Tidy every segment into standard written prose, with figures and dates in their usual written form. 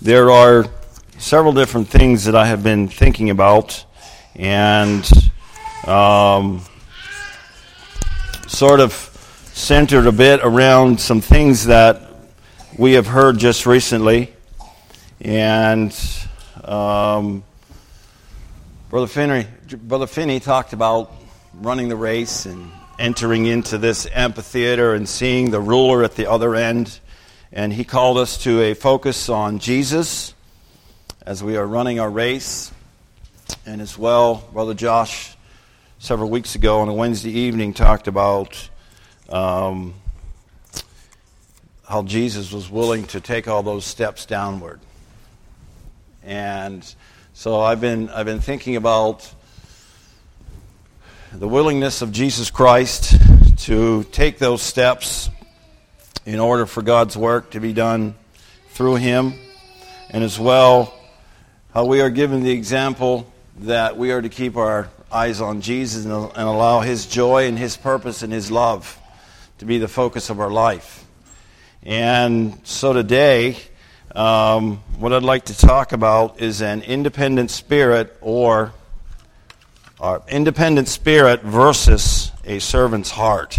There are several different things that I have been thinking about and sort of centered a bit around some things that we have heard just recently. And Brother Finney talked about running the race and entering into this amphitheater and seeing the ruler at the other end. And he called us to a focus on Jesus as we are running our race. And as well, Brother Josh, several weeks ago on a Wednesday evening, talked about how Jesus was willing to take all those steps downward. And so I've been thinking about the willingness of Jesus Christ to take those steps in order for God's work to be done through Him, and as well how we are given the example that we are to keep our eyes on Jesus and allow His joy and His purpose and His love to be the focus of our life. And so today, what I'd like to talk about is an independent spirit, or independent spirit versus a servant's heart.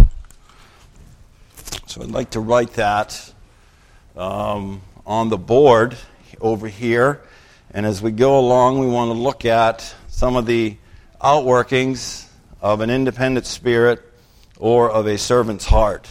So I'd like to write that on the board over here. And as we go along, we want to look at some of the outworkings of an independent spirit or of a servant's heart.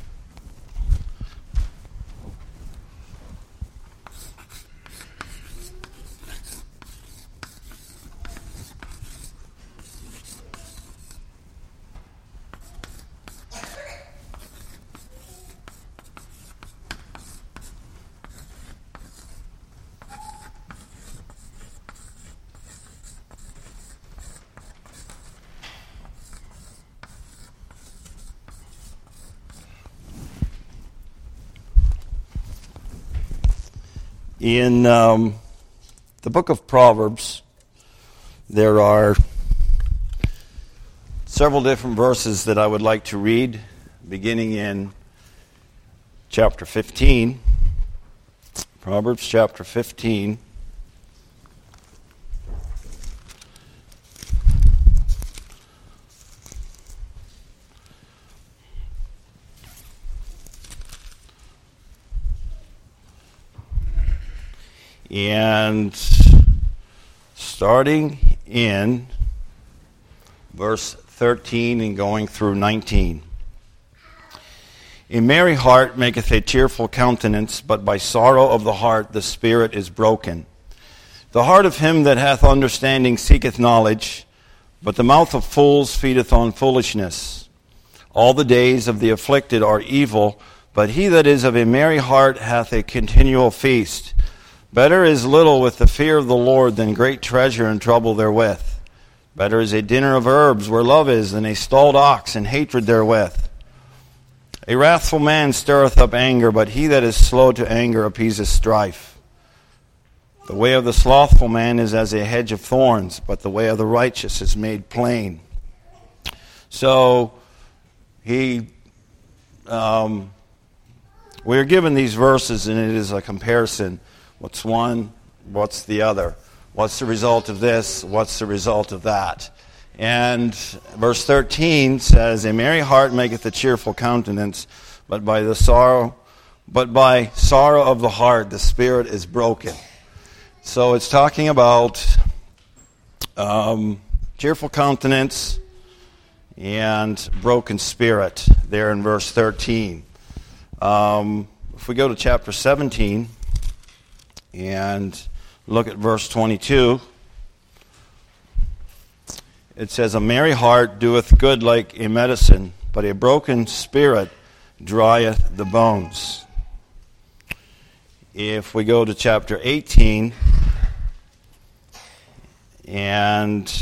In the book of Proverbs, there are several different verses that I would like to read, beginning in chapter 15. Proverbs chapter 15. And starting in verse 13 and going through 19. A merry heart maketh a cheerful countenance, but by sorrow of the heart the spirit is broken. The heart of him that hath understanding seeketh knowledge, but the mouth of fools feedeth on foolishness. All the days of the afflicted are evil, but he that is of a merry heart hath a continual feast. Better is little with the fear of the Lord than great treasure and trouble therewith. Better is a dinner of herbs where love is than a stalled ox and hatred therewith. A wrathful man stirreth up anger, but he that is slow to anger appeaseth strife. The way of the slothful man is as a hedge of thorns, but the way of the righteous is made plain. So we are given these verses, and it is a comparison. What's one? What's the other? What's the result of this? What's the result of that? And verse 13 says, "A merry heart maketh a cheerful countenance, but by sorrow of the heart the spirit is broken." So it's talking about cheerful countenance and broken spirit there in verse 13. If we go to chapter 17 and look at verse 22, it says, "A merry heart doeth good like a medicine, but a broken spirit drieth the bones." If we go to chapter 18 and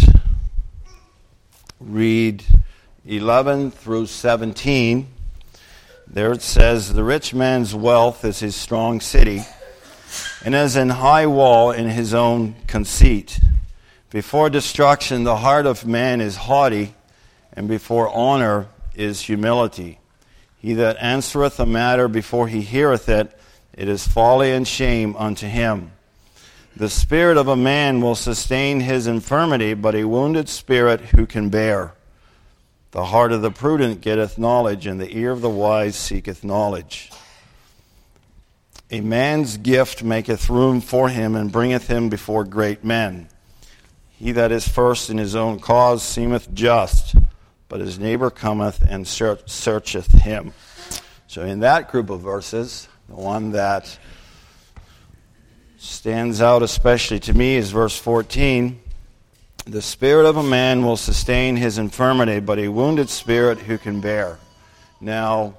read 11 through 17, there it says, "The rich man's wealth is his strong city, and as an high wall in his own conceit. Before destruction the heart of man is haughty, and before honor is humility. He that answereth a matter before he heareth it, it is folly and shame unto him. The spirit of a man will sustain his infirmity, but a wounded spirit who can bear? The heart of the prudent getteth knowledge, and the ear of the wise seeketh knowledge. A man's gift maketh room for him, and bringeth him before great men. He that is first in his own cause seemeth just, but his neighbor cometh and searcheth him. So in that group of verses, the one that stands out especially to me is verse 14. The spirit of a man will sustain his infirmity, but a wounded spirit who can bear? Now,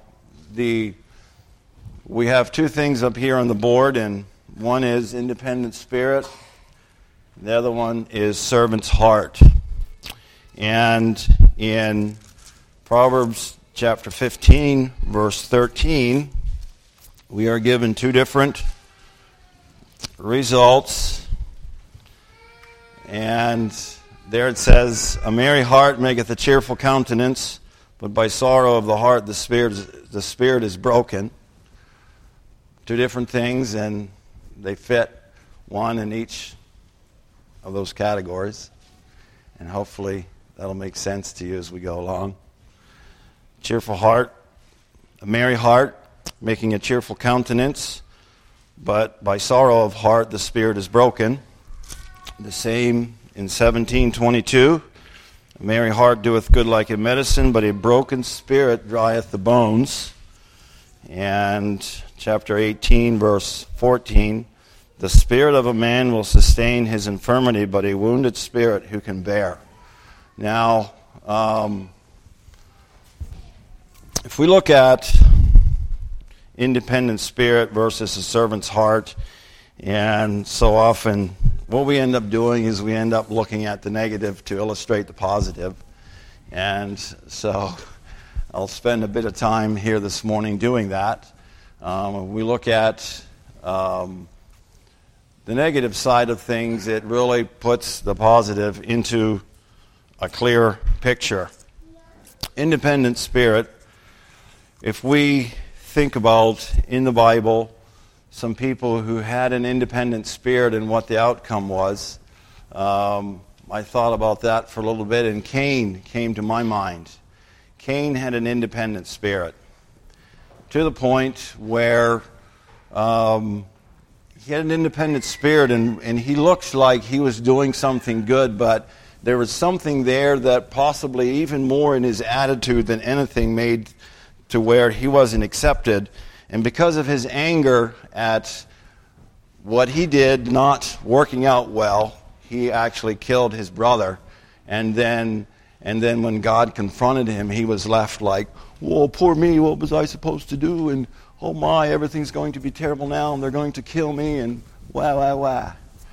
we have two things up here on the board, and one is independent spirit. The other one is servant's heart. And in Proverbs chapter 15, verse 13, we are given two different results. And there it says, a merry heart maketh a cheerful countenance, but by sorrow of the heart the spirit is broken. Two different things, and they fit one in each of those categories. And hopefully that'll make sense to you as we go along. Cheerful heart, a merry heart, making a cheerful countenance, but by sorrow of heart the spirit is broken. The same in 17:22. A merry heart doeth good like a medicine, but a broken spirit drieth the bones. And chapter 18, verse 14. The spirit of a man will sustain his infirmity, but a wounded spirit who can bear? Now, if we look at independent spirit versus a servant's heart, and so often what we end up doing is we end up looking at the negative to illustrate the positive. And so I'll spend a bit of time here this morning doing that. We look at the negative side of things, it really puts the positive into a clear picture. Independent spirit, if we think about in the Bible some people who had an independent spirit and what the outcome was, I thought about that for a little bit, and Cain came to my mind. Cain had an independent spirit to the point where he had an independent spirit, and he looked like he was doing something good, but there was something there that possibly even more in his attitude than anything made to where he wasn't accepted. And because of his anger at what he did not working out well, he actually killed his brother. And then when God confronted him, he was left like, "Whoa, poor me, what was I supposed to do? And oh my, everything's going to be terrible now, and they're going to kill me, and wah.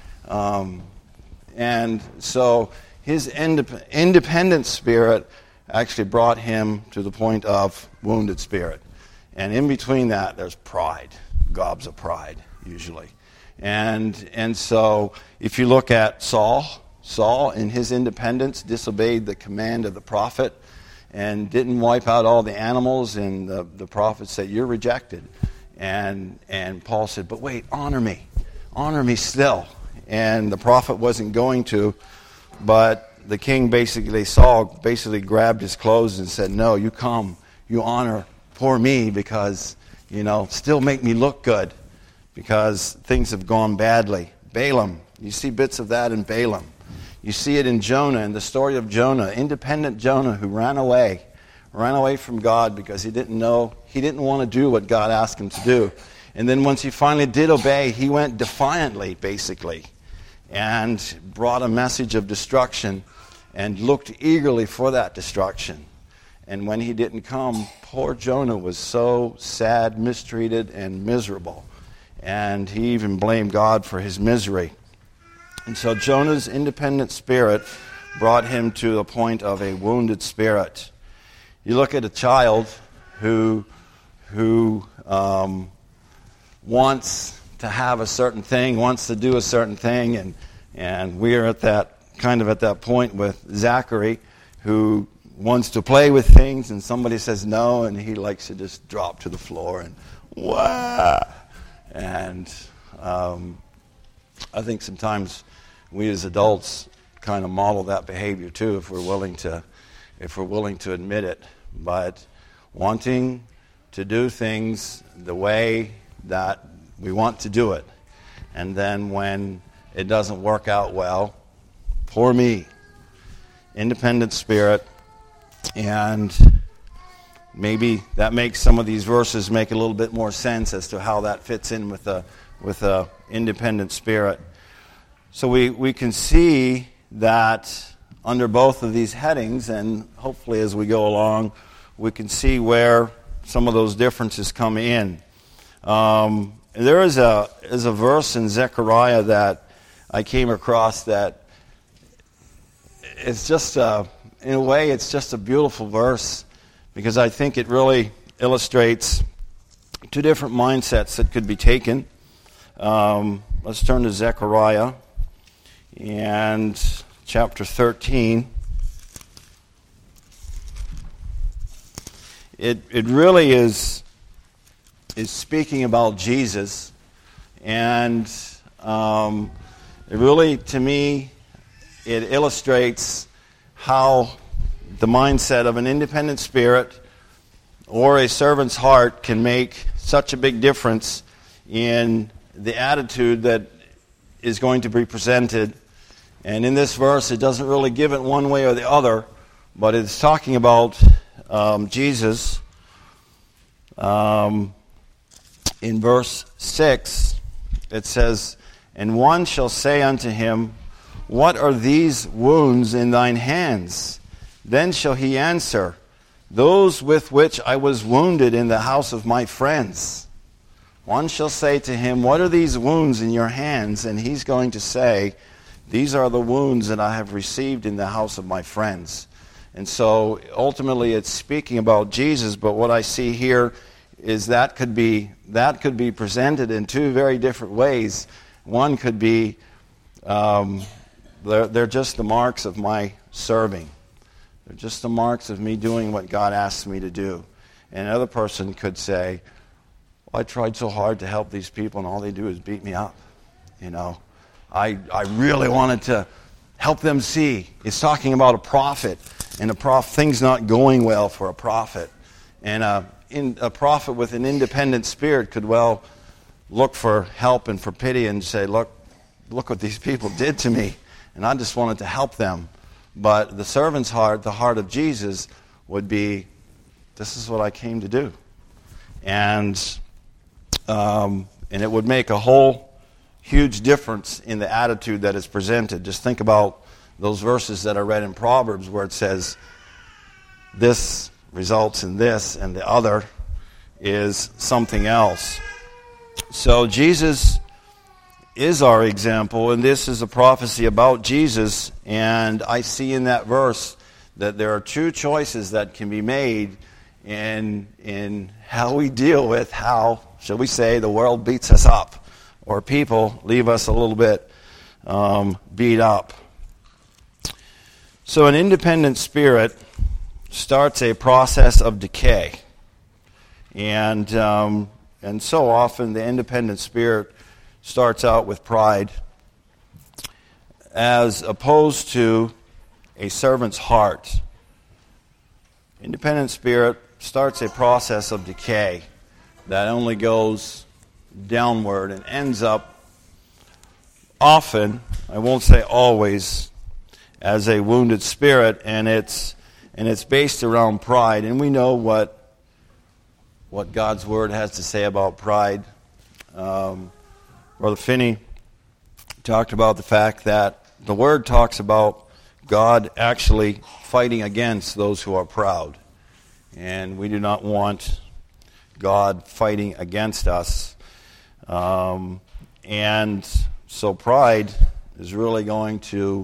And so his independent spirit actually brought him to the point of wounded spirit. And in between that, there's pride, gobs of pride, usually. And so if you look at Saul in his independence disobeyed the command of the prophet and didn't wipe out all the animals, and the prophet said, "You're rejected." And Paul said, "But wait, honor me still." And the prophet wasn't going to, but the king Saul grabbed his clothes and said, "No, you come, you honor poor me, because, still make me look good, because things have gone badly." Balaam, you see bits of that in Balaam. You see it in Jonah, in the story of Jonah, independent Jonah who ran away from God because he didn't want to do what God asked him to do. And then once he finally did obey, he went defiantly, basically, and brought a message of destruction and looked eagerly for that destruction. And when he didn't come, poor Jonah was so sad, mistreated, and miserable. And he even blamed God for his misery. And so Jonah's independent spirit brought him to the point of a wounded spirit. You look at a child who wants to have a certain thing, wants to do a certain thing, and we are at that point with Zachary, who wants to play with things, and somebody says no, and he likes to just drop to the floor and wah. And I think sometimes we as adults kind of model that behavior too, if we're willing to admit it. But wanting to do things the way that we want to do it, and then when it doesn't work out well, poor me, independent spirit, and maybe that makes some of these verses make a little bit more sense as to how that fits in with a independent spirit. So we can see that under both of these headings, and hopefully as we go along, we can see where some of those differences come in. There is a verse in Zechariah that I came across that it's just, in a way, it's just a beautiful verse, because I think it really illustrates two different mindsets that could be taken. Let's turn to Zechariah and chapter 13. It really is speaking about Jesus, and it really, to me, it illustrates how the mindset of an independent spirit or a servant's heart can make such a big difference in the attitude that is going to be presented. And in this verse, it doesn't really give it one way or the other, but it's talking about Jesus. In verse 6, it says, "And one shall say unto him, What are these wounds in thine hands? Then shall he answer, Those with which I was wounded in the house of my friends. One shall say to him, What are these wounds in your hands? And he's going to say, These are the wounds that I have received in the house of my friends." And so ultimately it's speaking about Jesus, but what I see here is that could be presented in two very different ways. One could be, they're just the marks of my serving. They're just the marks of me doing what God asks me to do. And another person could say, I tried so hard to help these people, and all they do is beat me up. I really wanted to help them see. It's talking about a prophet, and things not going well for a prophet. And a prophet with an independent spirit could well look for help and for pity and say, look what these people did to me, and I just wanted to help them. But the servant's heart, the heart of Jesus, would be, this is what I came to do. And it would make a whole huge difference in the attitude that is presented. Just think about those verses that I read in Proverbs where it says, this results in this, and the other is something else. So Jesus is our example, and this is a prophecy about Jesus, and I see in that verse that there are two choices that can be made in how we deal with how, shall we say, the world beats us up, or people leave us a little bit beat up. So an independent spirit starts a process of decay. And so often the independent spirit starts out with pride as opposed to a servant's heart. Independent spirit starts a process of decay that only goes downward and ends up often, I won't say always, as a wounded spirit, and it's based around pride. And we know what God's Word has to say about pride. Brother Finney talked about the fact that the Word talks about God actually fighting against those who are proud. And we do not want God fighting against us. And so pride is really going to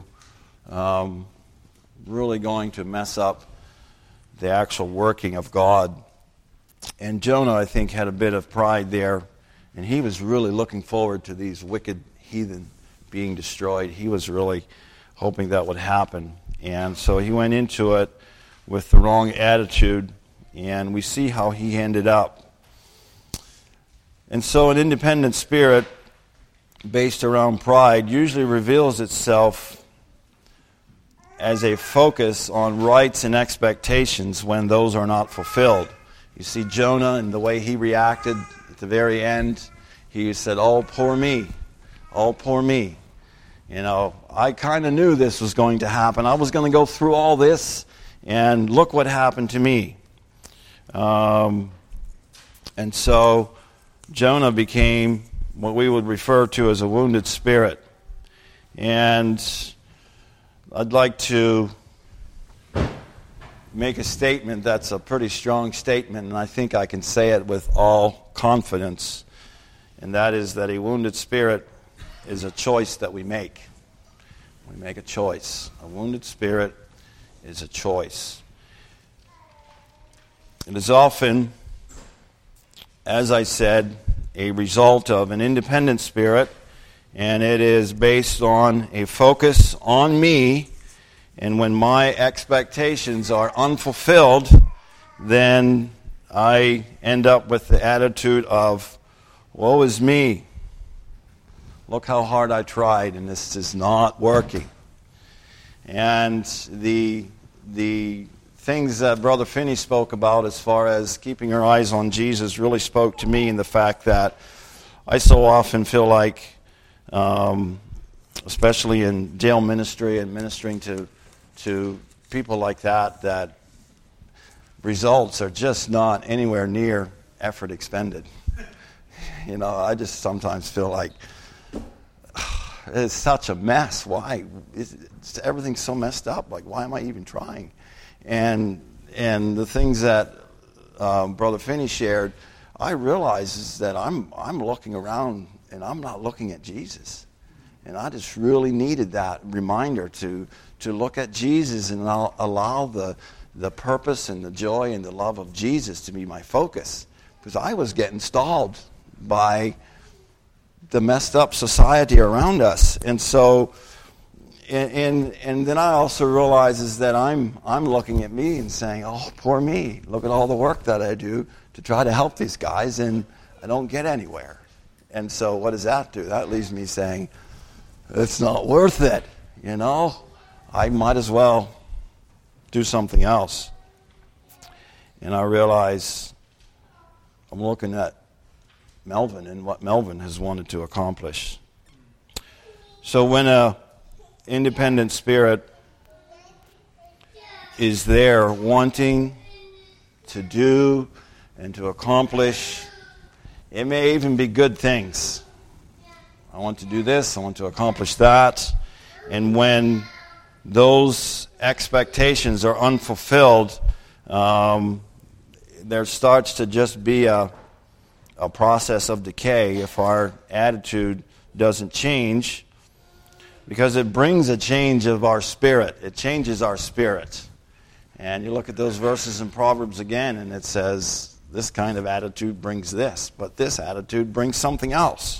mess up the actual working of God. And Jonah, I think, had a bit of pride there, and he was really looking forward to these wicked heathen being destroyed. He was really hoping that would happen. And so he went into it with the wrong attitude, and we see how he ended up. And so an independent spirit based around pride usually reveals itself as a focus on rights and expectations when those are not fulfilled. You see Jonah and the way he reacted at the very end. He said, "Oh, poor me. Oh, poor me." You know, I kind of knew this was going to happen. I was going to go through all this, and look what happened to me. And so Jonah became what we would refer to as a wounded spirit. And I'd like to make a statement that's a pretty strong statement, and I think I can say it with all confidence, and that is that a wounded spirit is a choice that we make. We make a choice. A wounded spirit is a choice. It is often, as I said, a result of an independent spirit, and it is based on a focus on me, and when my expectations are unfulfilled, then I end up with the attitude of, woe is me. Look how hard I tried, and this is not working. And the things that Brother Finney spoke about as far as keeping our eyes on Jesus really spoke to me in the fact that I so often feel like, especially in jail ministry and ministering to people like that results are just not anywhere near effort expended. You know, I just sometimes feel like it's such a mess. Why? Everything's so messed up. Like, why am I even trying? And the things that Brother Finney shared, I realize is that I'm looking around and I'm not looking at Jesus. And I just really needed that reminder to look at Jesus and allow the purpose and the joy and the love of Jesus to be my focus. Because I was getting stalled by the messed up society around us. And so, and then I also realize is that I'm looking at me and saying, oh, poor me. Look at all the work that I do to try to help these guys, and I don't get anywhere. And so what does that do? That leaves me saying, it's not worth it, you know? I might as well do something else. And I realize I'm looking at Melvin and what Melvin has wanted to accomplish. So when a independent spirit is there wanting to do and to accomplish, it may even be good things. I want to do this, I want to accomplish that. And when those expectations are unfulfilled, there starts to just be a process of decay if our attitude doesn't change, because it brings a change of our spirit. It changes our spirit. And you look at those verses in Proverbs again, and it says, this kind of attitude brings this, but this attitude brings something else.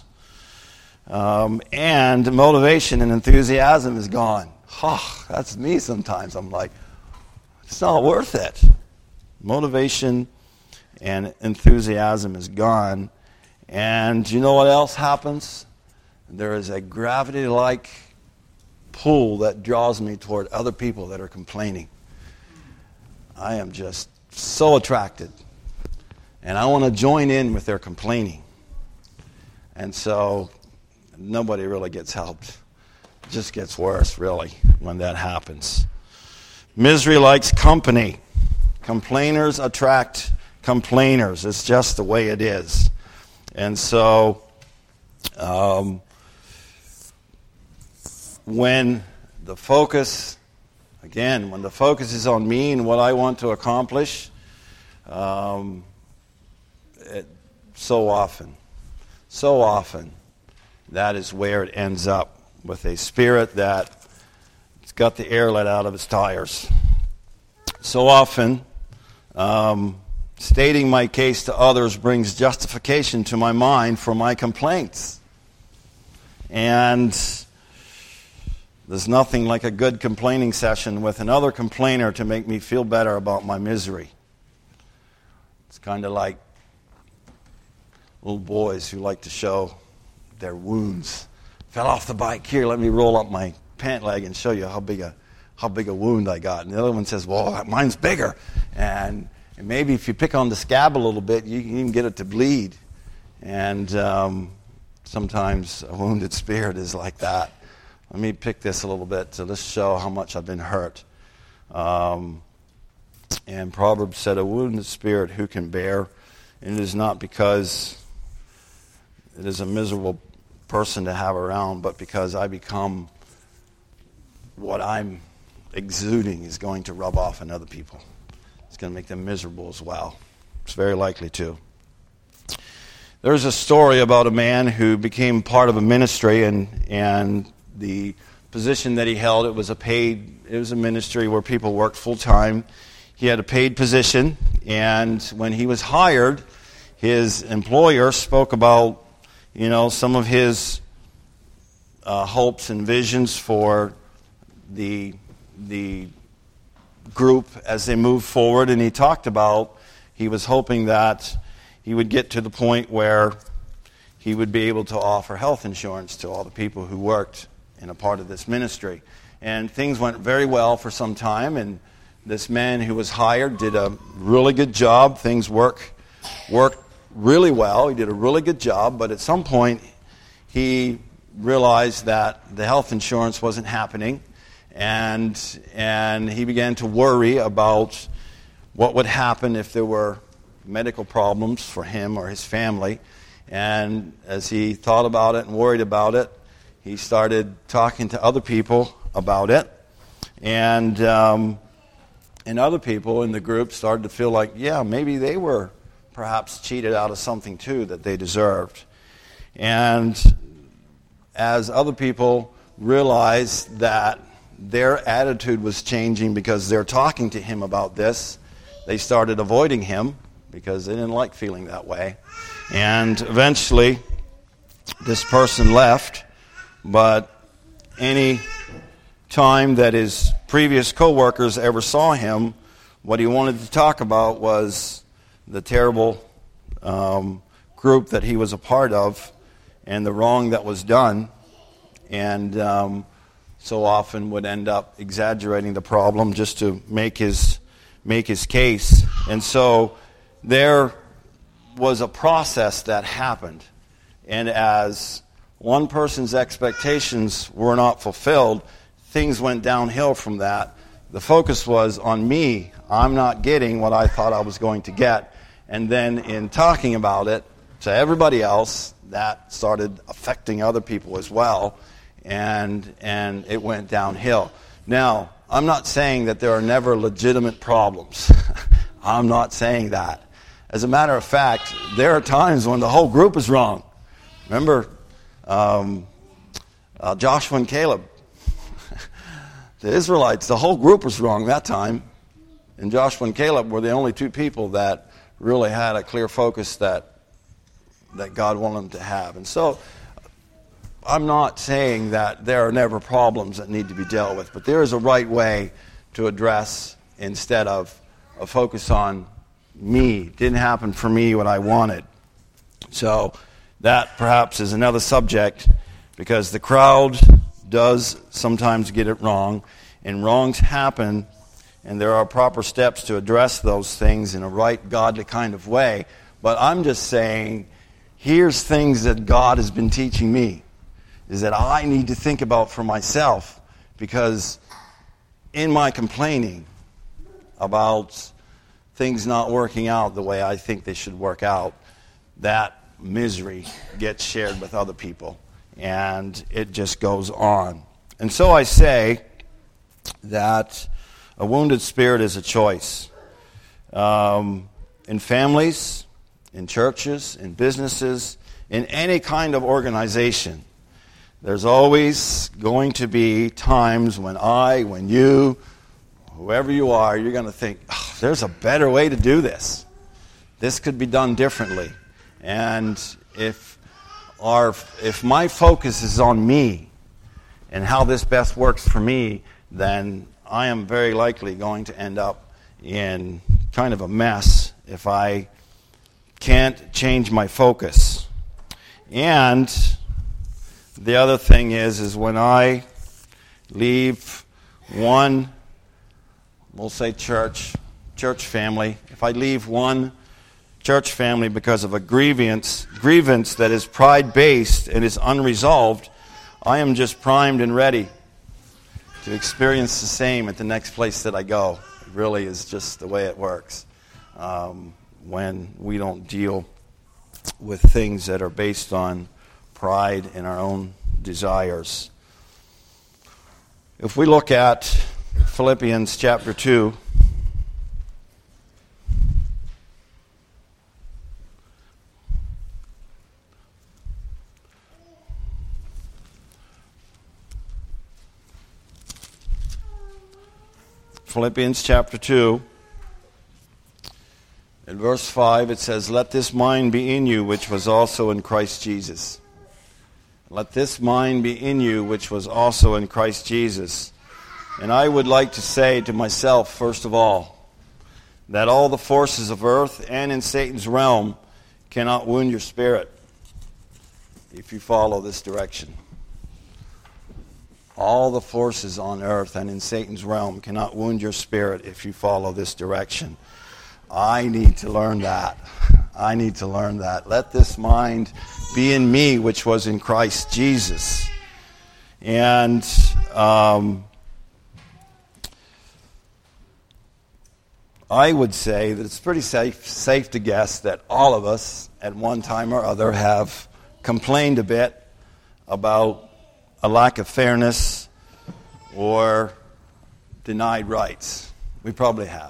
And motivation and enthusiasm is gone. That's me sometimes. I'm like, it's not worth it. Motivation and enthusiasm is gone. And you know what else happens? There is a gravity-like pull that draws me toward other people that are complaining. I am just so attracted. And I want to join in with their complaining. And so nobody really gets helped. It just gets worse, really, when that happens. Misery likes company. Complainers attract complainers. It's just the way it is. And so when the focus is on me and what I want to accomplish, so often, that is where it ends up, with a spirit that it's got the air let out of its tires. So often, stating my case to others brings justification to my mind for my complaints. And there's nothing like a good complaining session with another complainer to make me feel better about my misery. It's kind of like little boys who like to show their wounds. Fell off the bike. Here, let me roll up my pant leg and show you how big a wound I got. And the other one says, well, mine's bigger. And maybe if you pick on the scab a little bit, you can even get it to bleed. And sometimes a wounded spirit is like that. Let me pick this a little bit to just show how much I've been hurt. And Proverbs said, a wounded spirit who can bear? And it is not because it is a miserable person to have around, but because I become what I'm exuding is going to rub off on other people. It's going to make them miserable as well. It's very likely to. There's a story about a man who became part of a ministry, and the position that he held, it was a ministry where people worked full time. He had a paid position, and when he was hired, his employer spoke about, some of his hopes and visions for the group as they moved forward, and he talked about he was hoping that he would get to the point where he would be able to offer health insurance to all the people who worked in a part of this ministry. And things went very well for some time, and this man who was hired did a really good job. Things worked really well. He did a really good job, but at some point he realized that the health insurance wasn't happening, and he began to worry about what would happen if there were medical problems for him or his family. And as he thought about it and worried about it, he started talking to other people about it, and other people in the group started to feel like, yeah, maybe they were perhaps cheated out of something too that they deserved. And as other people realized that their attitude was changing because they're talking to him about this, they started avoiding him because they didn't like feeling that way. And eventually, this person left, but any time that his previous co-workers ever saw him, what he wanted to talk about was the terrible group that he was a part of and the wrong that was done, and so often would end up exaggerating the problem just to make his case. And so there was a process that happened, and as one person's expectations were not fulfilled, things went downhill from that. The focus was on me. I'm not getting what I thought I was going to get. And then in talking about it to everybody else, that started affecting other people as well, and it went downhill. Now, I'm not saying that there are never legitimate problems. I'm not saying that. As a matter of fact, there are times when the whole group is wrong. Remember Joshua and Caleb? The Israelites, the whole group was wrong that time. And Joshua and Caleb were the only two people that really had a clear focus that God wanted them to have. And so I'm not saying that there are never problems that need to be dealt with, but there is a right way to address instead of a focus on me. It didn't happen for me what I wanted. So that perhaps is another subject, because the crowd does sometimes get it wrong, and wrongs happen, and there are proper steps to address those things in a right, godly kind of way. But I'm just saying, here's things that God has been teaching me, is that I need to think about for myself, because in my complaining about things not working out the way I think they should work out, that misery gets shared with other people, and it just goes on. And so I say that a wounded spirit is a choice. In families, in churches, in businesses, in any kind of organization, there's always going to be times when you, whoever you are, you're going to think, oh, there's a better way to do this. This could be done differently. And if my focus is on me and how this best works for me, then I am very likely going to end up in kind of a mess if I can't change my focus. And The other thing is when I leave one, we'll say church family, if I leave one church family because of a grievance that is pride-based and is unresolved, I am just primed and ready to experience the same at the next place that I go. It really is just the way it works when we don't deal with things that are based on pride and our own desires. If we look at Philippians chapter 2, Philippians chapter 2, in verse 5, it says, "Let this mind be in you, which was also in Christ Jesus." Let this mind be in you, which was also in Christ Jesus. And I would like to say to myself, first of all, that all the forces of earth and in Satan's realm cannot wound your spirit if you follow this direction. All the forces on earth and in Satan's realm cannot wound your spirit if you follow this direction. I need to learn that. I need to learn that. Let this mind be in me, which was in Christ Jesus. And I would say that it's pretty safe to guess that all of us, at one time or other, have complained a bit about a lack of fairness or denied rights. We probably have.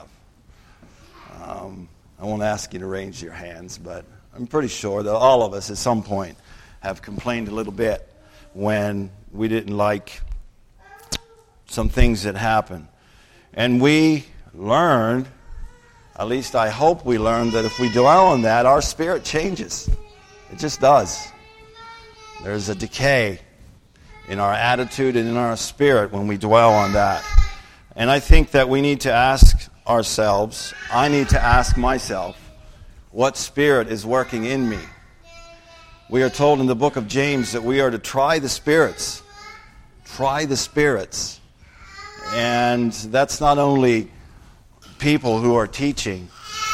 I won't ask you to raise your hands, but I'm pretty sure that all of us at some point have complained a little bit when we didn't like some things that happened. And we learned, at least I hope we learned, that if we dwell on that, our spirit changes. It just does. There's a decay in our attitude and in our spirit when we dwell on that. And I think that we need to ask ourselves, I need to ask myself, what spirit is working in me? We are told in the book of James that we are to try the spirits. Try the spirits. And that's not only people who are teaching,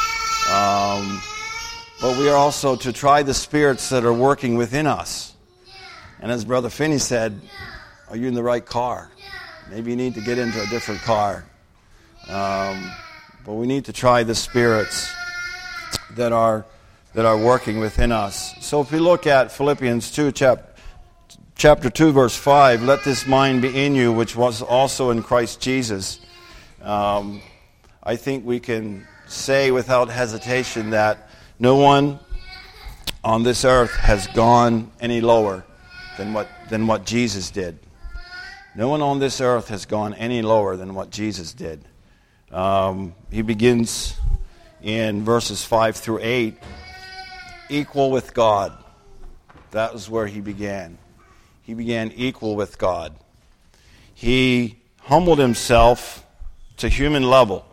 but we are also to try the spirits that are working within us. And as Brother Finney said, are you in the right car? Maybe you need to get into a different car. But we need to try the spirits that are working within us. So if we look at Philippians 2, chapter 2, verse 5, "Let this mind be in you, which was also in Christ Jesus." I think we can say without hesitation that no one on this earth has gone any lower than what Jesus did. No one on this earth has gone any lower than what Jesus did. He begins in verses 5 through 8, equal with God. That was where he began. He began equal with God. He humbled himself to human level.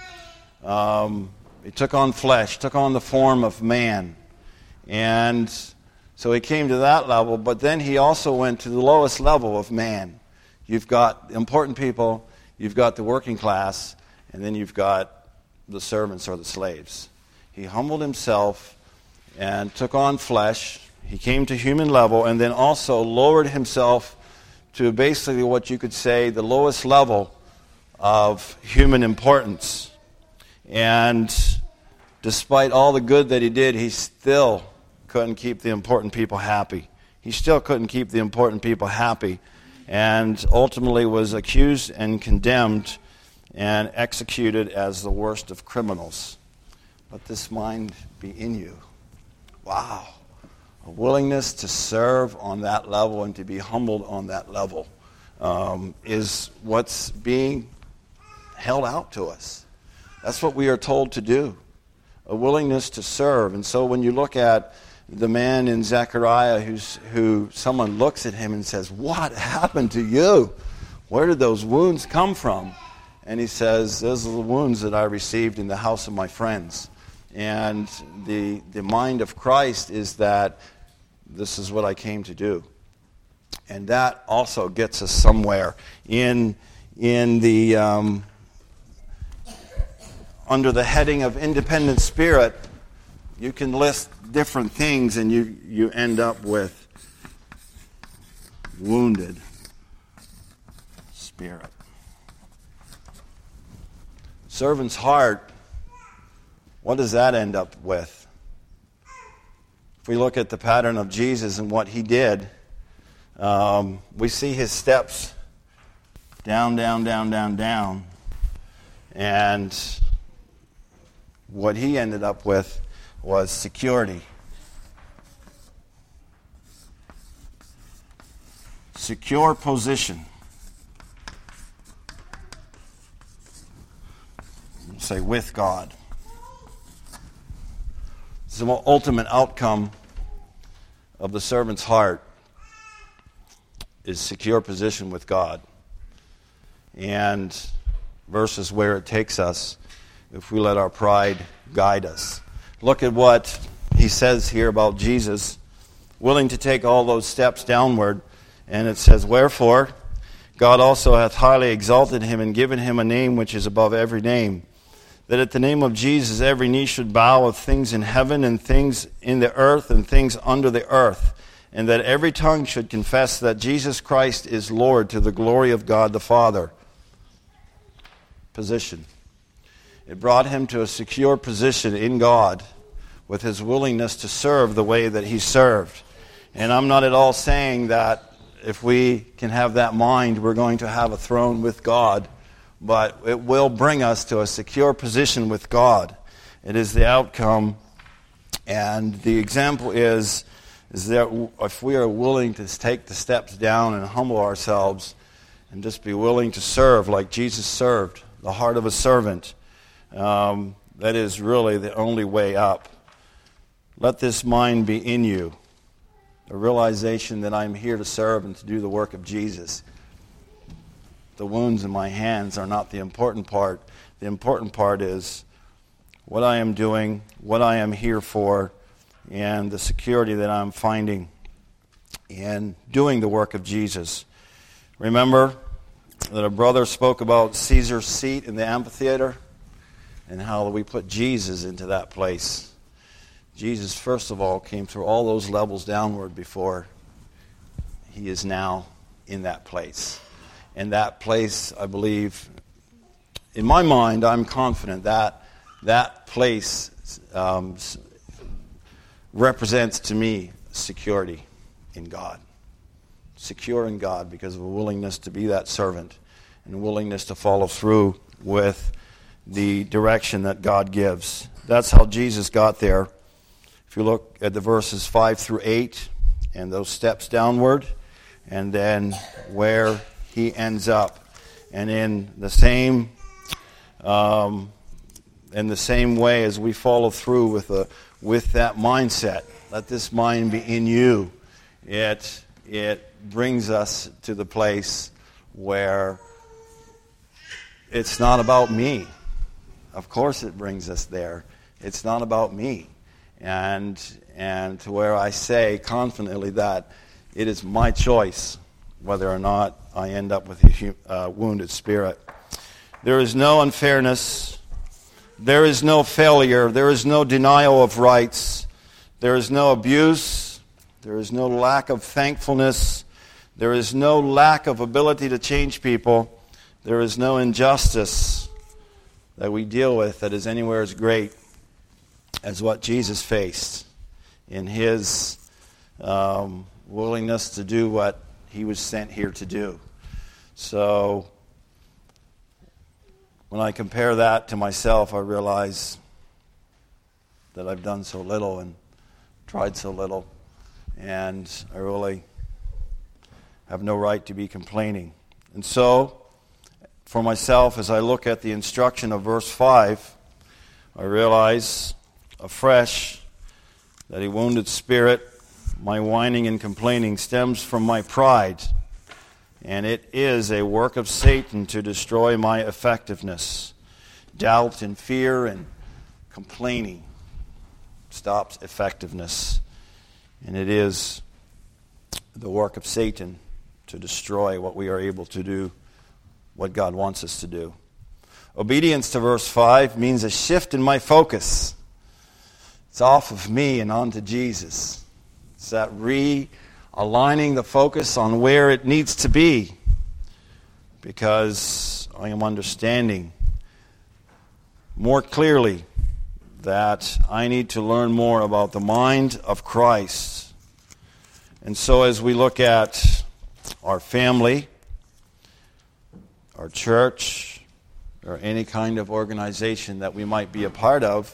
He took on flesh, took on the form of man. And so he came to that level, but then he also went to the lowest level of man. You've got important people, you've got the working class, and then you've got the servants or the slaves. He humbled himself and took on flesh. He came to human level and then also lowered himself to basically what you could say the lowest level of human importance. And despite all the good that he did, he still couldn't keep the important people happy. He still couldn't keep the important people happy, and ultimately was accused and condemned and executed as the worst of criminals. Let this mind be in you. Wow. A willingness to serve on that level and to be humbled on that level is what's being held out to us. That's what we are told to do. A willingness to serve. And so when you look at the man in Zechariah who someone looks at him and says, "What happened to you? Where did those wounds come from?" And he says, "Those are the wounds that I received in the house of my friends." And the mind of Christ is that this is what I came to do. And that also gets us somewhere. In the under the heading of independent spirit, you can list different things, and you end up with wounded spirit. Servant's heart, what does that end up with? If we look at the pattern of Jesus and what he did, we see his steps down, down, down, down, down. And what he ended up with was security. Secure position. Say, with God. It's the ultimate outcome of the servant's heart is secure position with God. And versus where it takes us if we let our pride guide us. Look at what he says here about Jesus, willing to take all those steps downward. And it says, wherefore God also hath highly exalted him and given him a name which is above every name, that at the name of Jesus every knee should bow, of things in heaven and things in the earth and things under the earth, and that every tongue should confess that Jesus Christ is Lord, to the glory of God the Father. Position. It brought him to a secure position in God with his willingness to serve the way that he served. And I'm not at all saying that if we can have that mind, we're going to have a throne with God. But it will bring us to a secure position with God. It is the outcome. And the example is that if we are willing to take the steps down and humble ourselves and just be willing to serve like Jesus served, the heart of a servant, that is really the only way up. Let this mind be in you, the realization that I'm here to serve and to do the work of Jesus. The wounds in my hands are not the important part. The important part is what I am doing, what I am here for, and the security that I'm finding in doing the work of Jesus. Remember that a brother spoke about Caesar's seat in the amphitheater and how we put Jesus into that place. Jesus, first of all, came through all those levels downward before he is now in that place. And that place, I believe, in my mind, I'm confident that that place represents to me security in God. Secure in God because of a willingness to be that servant and a willingness to follow through with the direction that God gives. That's how Jesus got there. If you look at the verses 5 through 8 and those steps downward, and then where he ends up. And in the same way as we follow through with that mindset, let this mind be in you. It brings us to the place where it's not about me. Of course it brings us there. It's not about me. And to where I say confidently that it is my choice whether or not I end up with a wounded spirit. There is no unfairness. There is no failure. There is no denial of rights. There is no abuse. There is no lack of thankfulness. There is no lack of ability to change people. There is no injustice that we deal with that is anywhere as great as what Jesus faced in his willingness to do what he was sent here to do. So when I compare that to myself, I realize that I've done so little and tried so little, and I really have no right to be complaining. And so, for myself, as I look at the instruction of verse 5, I realize afresh that a wounded spirit, my whining and complaining, stems from my pride, and it is a work of Satan to destroy my effectiveness. Doubt and fear and complaining stops effectiveness, and it is the work of Satan to destroy what we are able to do, what God wants us to do. Obedience to verse 5 means a shift in my focus. It's off of me and onto Jesus. It's that realigning the focus on where it needs to be, because I am understanding more clearly that I need to learn more about the mind of Christ. And so as we look at our family, our church, or any kind of organization that we might be a part of,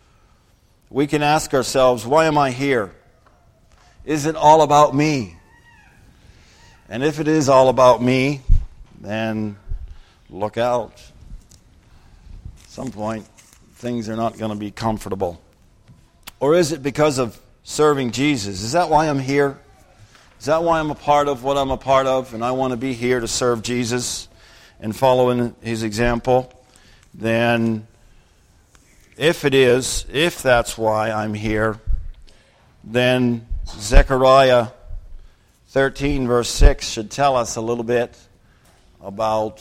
we can ask ourselves, why am I here? Is it all about me? And if it is all about me, then look out. At some point, things are not going to be comfortable. Or is it because of serving Jesus? Is that why I'm here? Is that why I'm a part of what I'm a part of, and I want to be here to serve Jesus and follow in his example? Then if it is, if that's why I'm here, then Zechariah 13 verse 6 should tell us a little bit about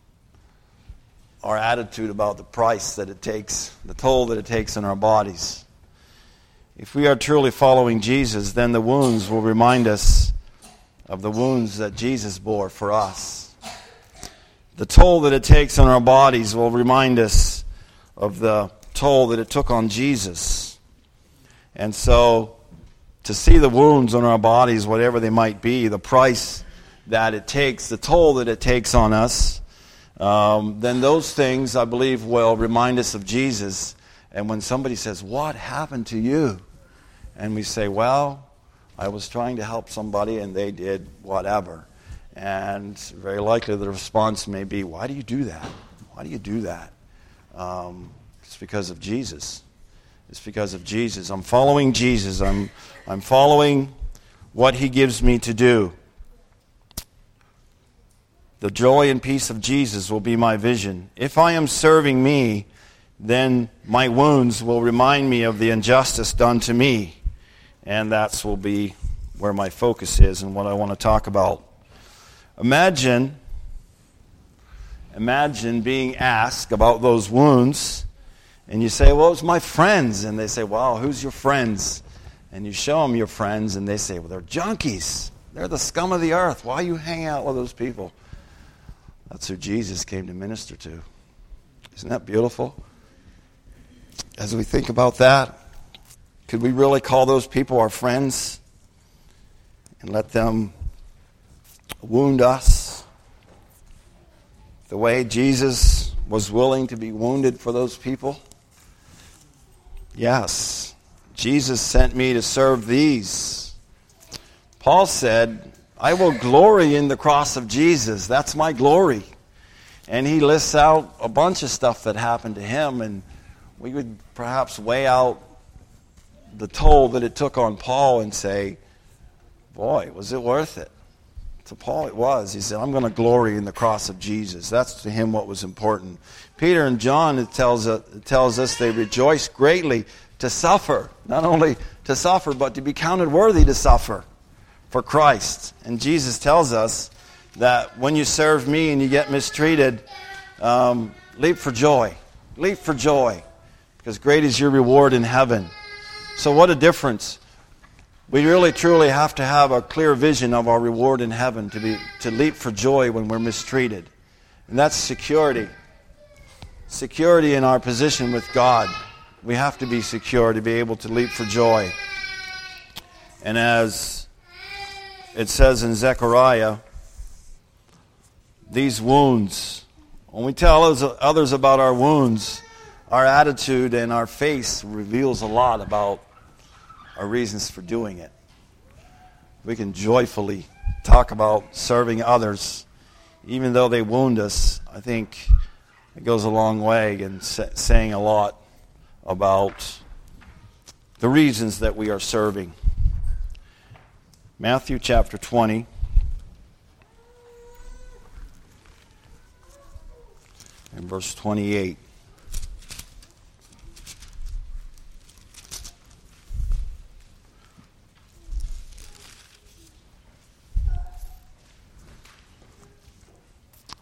our attitude about the price that it takes, the toll that it takes on our bodies. If we are truly following Jesus, then the wounds will remind us of the wounds that Jesus bore for us. The toll that it takes on our bodies will remind us of the toll that it took on Jesus. And so, to see the wounds on our bodies, whatever they might be, the price that it takes, the toll that it takes on us, then those things, I believe, will remind us of Jesus. And when somebody says, "What happened to you?" and we say, "Well, I was trying to help somebody and they did whatever." And very likely the response may be, "Why do you do that? Why do you do that?" It's because of Jesus. It's because of Jesus. I'm following Jesus. I'm following what he gives me to do. The joy and peace of Jesus will be my vision. If I am serving me, then my wounds will remind me of the injustice done to me. And that will be where my focus is and what I want to talk about. Imagine being asked about those wounds, and you say, "Well, it's my friends." And they say, "Well, who's your friends?" And you show them your friends, and they say, "Well, they're junkies. They're the scum of the earth. Why are you hanging out with those people?" That's who Jesus came to minister to. Isn't that beautiful? As we think about that, could we really call those people our friends and let them wound us the way Jesus was willing to be wounded for those people? Yes, Jesus sent me to serve these. Paul said, "I will glory in the cross of Jesus. That's my glory." And he lists out a bunch of stuff that happened to him, and we would perhaps weigh out the toll that it took on Paul and say, "Boy, was it worth it?" To Paul it was. He said, "I'm going to glory in the cross of Jesus." That's to him what was important. Peter and John, it tells us they rejoiced greatly to suffer. Not only to suffer, but to be counted worthy to suffer for Christ. And Jesus tells us that when you serve me and you get mistreated, leap for joy. Leap for joy. Because great is your reward in heaven. So what a difference. We really truly have to have a clear vision of our reward in heaven to leap for joy when we're mistreated. And that's security. Security in our position with God. We have to be secure to be able to leap for joy. And as it says in Zechariah, these wounds, when we tell others about our wounds, our attitude and our face reveals a lot about our reasons for doing it. We can joyfully talk about serving others, even though they wound us. I think it goes a long way in saying a lot about the reasons that we are serving. Matthew chapter 20. And verse 28.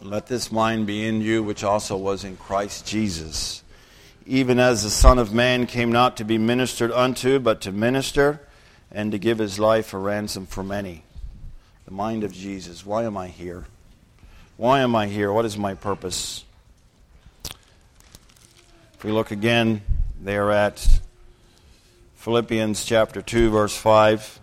Let this mind be in you, which also was in Christ Jesus. Even as the Son of Man came not to be ministered unto, but to minister, and to give his life a ransom for many. The mind of Jesus. Why am I here? Why am I here? What is my purpose? If we look again there at Philippians chapter 2, verse 5,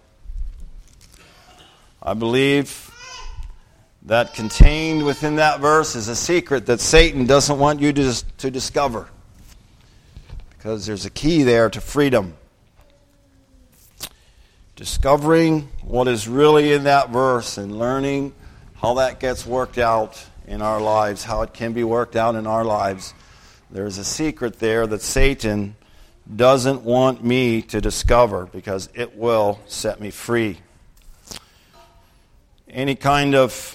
I believe that contained within that verse is a secret that Satan doesn't want you to discover. Because there's a key there to freedom. Discovering what is really in that verse and learning how that gets worked out in our lives, how it can be worked out in our lives. There's a secret there that Satan doesn't want me to discover because it will set me free. Any kind of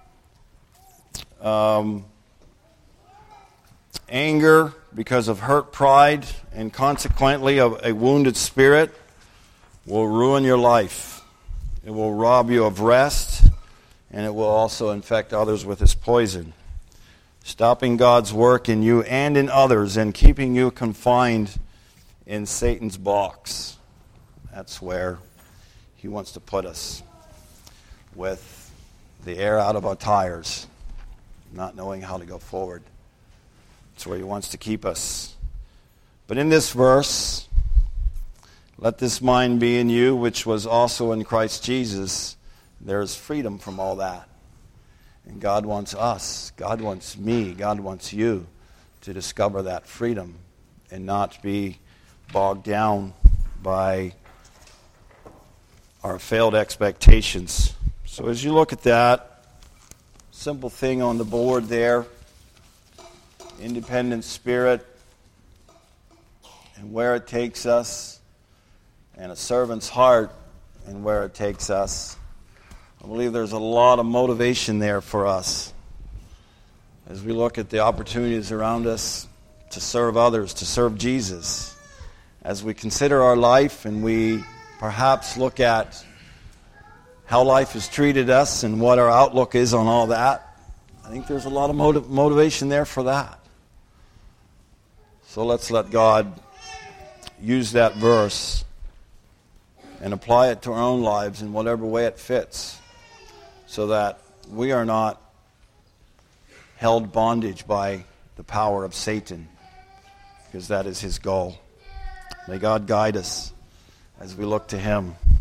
anger because of hurt pride and consequently a wounded spirit will ruin your life. It will rob you of rest, and it will also infect others with its poison. Stopping God's work in you and in others and keeping you confined in Satan's box. That's where he wants to put us, with the air out of our tires, not knowing how to go forward. That's where he wants to keep us. But in this verse, let this mind be in you, which was also in Christ Jesus. There is freedom from all that. And God wants us, God wants me, God wants you to discover that freedom and not be bogged down by our failed expectations. So as you look at that, simple thing on the board there, independent spirit and where it takes us, and a servant's heart and where it takes us. I believe there's a lot of motivation there for us as we look at the opportunities around us to serve others, to serve Jesus. As we consider our life and we perhaps look at how life has treated us and what our outlook is on all that, I think there's a lot of motivation there for that. So let's let God use that verse and apply it to our own lives in whatever way it fits, so that we are not held bondage by the power of Satan, because that is his goal. May God guide us as we look to him.